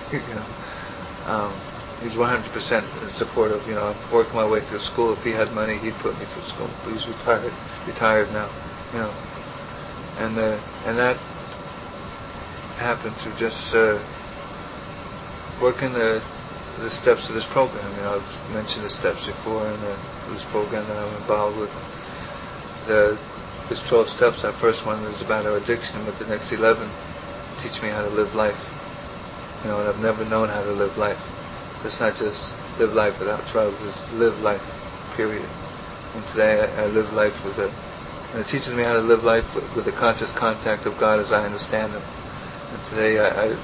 He's 100% supportive. I'm working my way through school. If he had money, he'd put me through school. But he's retired now. And that happened through just working the steps of this program. I've mentioned the steps before in this program that I'm involved with. This 12 steps, that first one is about our addiction, but the next 11 teach me how to live life. And I've never known how to live life. It's not just live life without drugs, it's live life, period. And today I live life and it teaches me how to live life with the conscious contact of God as I understand Him. And today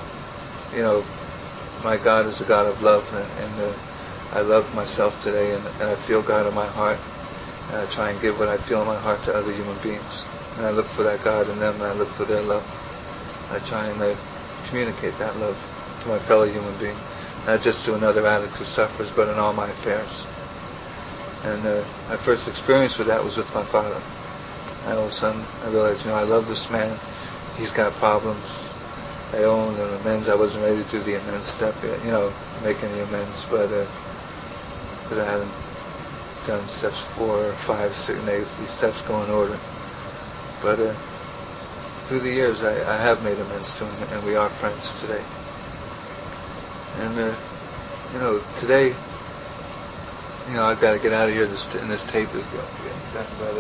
my God is a God of love, and I love myself today, and I feel God in my heart, and I try and give what I feel in my heart to other human beings. And I look for that God in them, and I look for their love. I try and communicate that love to my fellow human being, not just to another addict who suffers, but in all my affairs. And my first experience with that was with my father. And all of a sudden, I realized, I love this man. He's got problems. I owe him an amends. I wasn't ready to do the amends step yet, make any amends, but I hadn't done steps 4, 5, 6, and 8. These steps go in order. But through the years, I have made amends to him, and we are friends today. And today, I've got to get out of here. This tape is getting done, but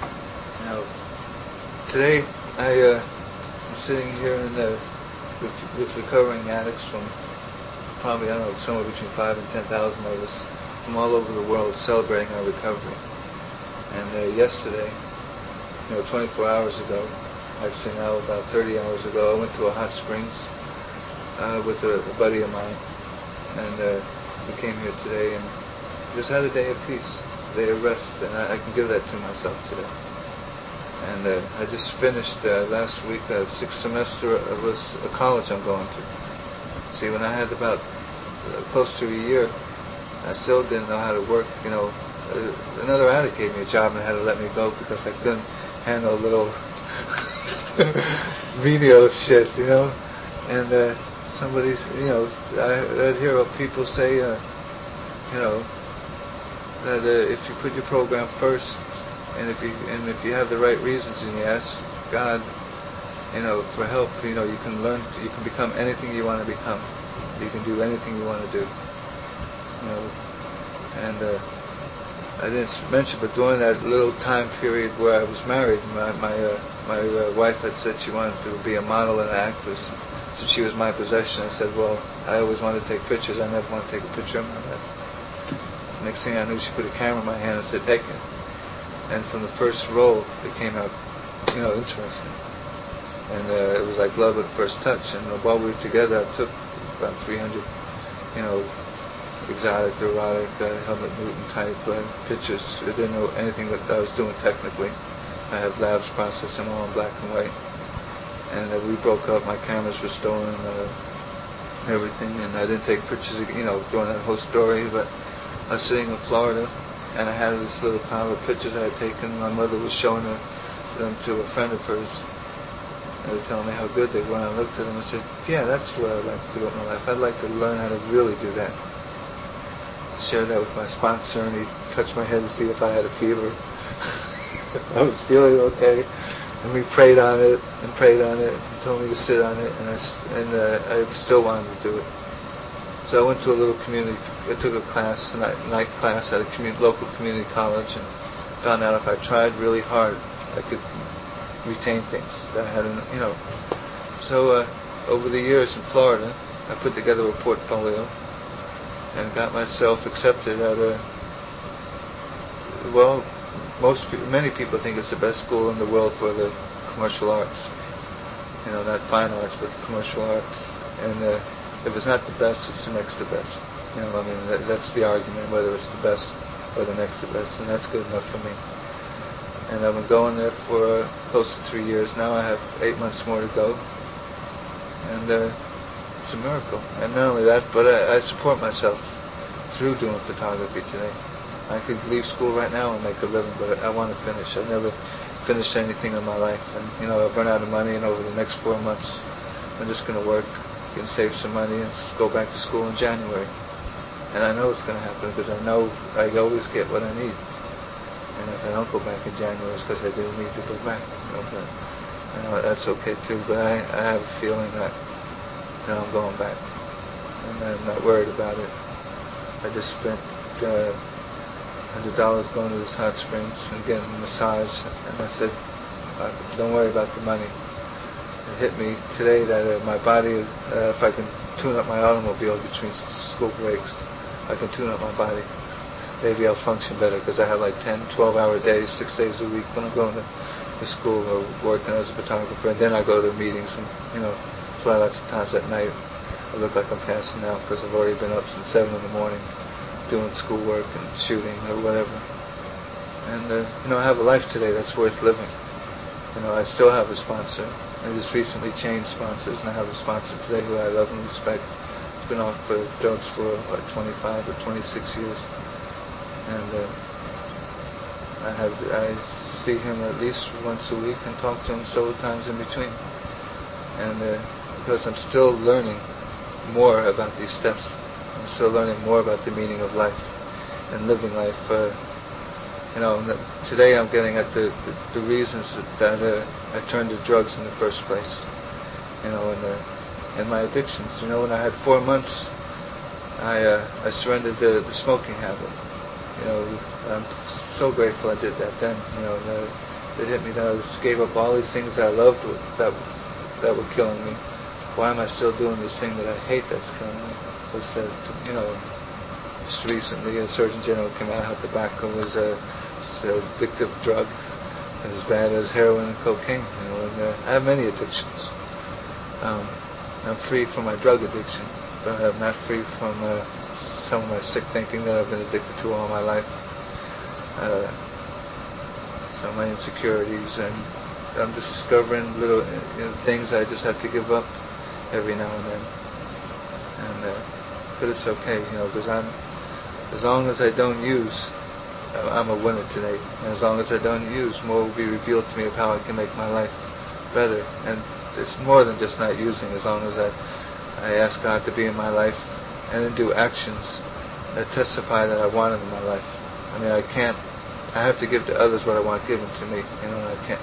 today I'm sitting here with recovering addicts from probably, somewhere between 5,000 and 10,000 of us from all over the world celebrating our recovery. And yesterday, 24 hours ago, actually now about 30 hours ago, I went to a hot springs with a buddy of mine, and we came here today and just had a day of peace, a day of rest, and I can give that to myself today. And I just finished last week a 6th semester of a college I'm going to. See, when I had about close to a year, I still didn't know how to work. Another addict gave me a job and had to let me go because I couldn't handle little menial shit, And somebody, I'd hear people say, that if you put your program first, and if you have the right reasons and you ask God, for help, you can learn, you can become anything you want to become. You can do anything you want to do. And I didn't mention, but during that little time period where I was married, my wife had said she wanted to be a model and an actress. So she was my possession. I said, well, I always wanted to take pictures. I never want to take a picture of my wife. Next thing I knew, she put a camera in my hand and said, take it. And from the first roll, it came out, interesting. And it was like love at first touch. And while we were together, I took about 300, exotic, erotic, Helmut Newton type pictures. I didn't know anything that I was doing technically. I have labs process them all in black and white. And we broke up. My cameras were stolen, everything. And I didn't take pictures, during that whole story. But I was sitting in Florida, and I had this little pile of pictures I had taken. My mother was showing them to a friend of hers. They were telling me how good they were. And I looked at them and said, yeah, that's what I'd like to do with my life. I'd like to learn how to really do that. Shared that with my sponsor, and he touched my head to see if I had a fever. I was feeling okay. And we prayed on it, and told me to sit on it, and I still wanted to do it. So I went to a little community. I took a class, a night class at a local community college, and found out if I tried really hard, I could retain things that I hadn't, So over the years in Florida, I put together a portfolio and got myself accepted at many people think it's the best school in the world for the commercial arts. Not fine arts, but the commercial arts. And if it's not the best, it's the next to best. That's the argument, whether it's the best or the next to best, and that's good enough for me. And I've been going there for close to 3 years now. I have 8 months more to go. And it's a miracle. And not only that, but I support myself through doing photography today. I could leave school right now and make a living, but I want to finish. I've never finished anything in my life. And, I've run out of money, and over the next 4 months, I'm just going to work and save some money and go back to school in January. And I know it's going to happen because I know I always get what I need. And if I don't go back in January, it's because I didn't need to go back. But that's okay too. But I have a feeling that I'm going back, and I'm not worried about it. I just spent $100 going to this hot springs and getting a massage, and I said, don't worry about the money. It hit me today that my body is, if I can tune up my automobile between school breaks, I can tune up my body. Maybe I'll function better because I have like 10, 12-hour days, 6 days a week when I'm going to school or working as a photographer, and then I go to meetings and, fly lots of times at night. I look like I'm passing out because I've already been up since 7 in the morning doing schoolwork and shooting or whatever. And, I have a life today that's worth living. I still have a sponsor. I just recently changed sponsors, and I have a sponsor today who I love and respect. He's been off for drugs for 25 or 26 years. And I see him at least once a week and talk to him several times in between. And because I'm still learning more about these steps, I'm still learning more about the meaning of life and living life. Today I'm getting at the reasons that I turned to drugs in the first place. And my addictions. When I had 4 months, I surrendered the smoking habit. I'm so grateful I did that then. It hit me that I just gave up all these things that I loved that were killing me. Why am I still doing this thing that I hate that's killing me? Just recently a Surgeon General came out how tobacco was an addictive drug as bad as heroin and cocaine. And I have many addictions. I'm free from my drug addiction, but I'm not free from some of my sick thinking that I've been addicted to all my life. Some of my insecurities, and I'm just discovering little things I just have to give up every now and then. But it's okay, because as long as I don't use, I'm a winner today. And as long as I don't use, more will be revealed to me of how I can make my life better. And it's more than just not using. As long as I ask God to be in my life and then do actions that testify that I want Him in my life. I have to give to others what I want given to me. I can't,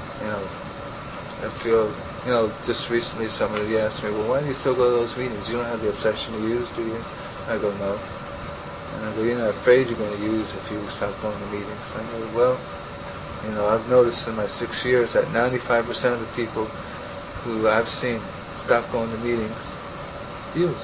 I feel, just recently somebody asked me, well, why do you still go to those meetings? You don't have the obsession to use, do you? I go, no. And I go, you're not afraid you're going to use if you stop going to meetings. I go, well, I've noticed in my 6 years that 95% of the people who I've seen stop going to meetings use.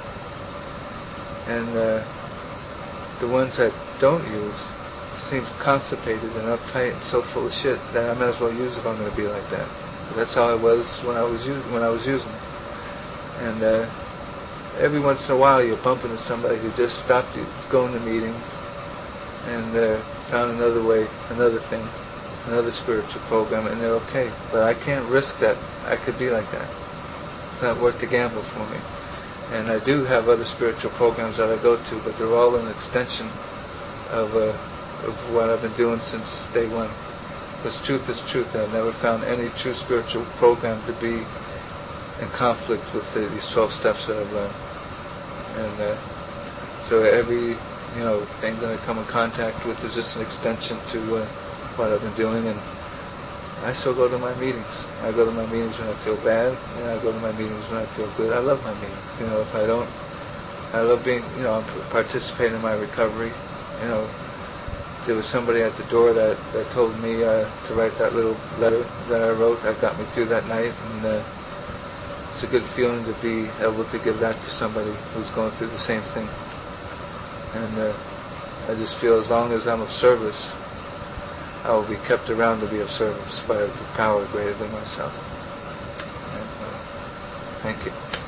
And the ones that don't use seem constipated and uptight and so full of shit that I might as well use if I'm going to be like that. That's how I was when I was using. And every once in a while you bump into somebody who just stopped going to meetings and found another way, another thing, another spiritual program, and they're okay. But I can't risk that I could be like that. It's not worth the gamble for me. And I do have other spiritual programs that I go to, but they're all an extension of what I've been doing since day one. Because truth is truth. I've never found any true spiritual program to be in conflict with these 12 steps that I've learned. And so every thing that I come in contact with is just an extension to what I've been doing. And I still go to my meetings. I go to my meetings when I feel bad, and I go to my meetings when I feel good. I love my meetings. If I don't, I love being, I'm participating in my recovery. There was somebody at the door that told me to write that little letter that I wrote that got me through that night, and it's a good feeling to be able to give that to somebody who's going through the same thing. And I just feel as long as I'm of service, I will be kept around to be of service by a power greater than myself. And, thank you.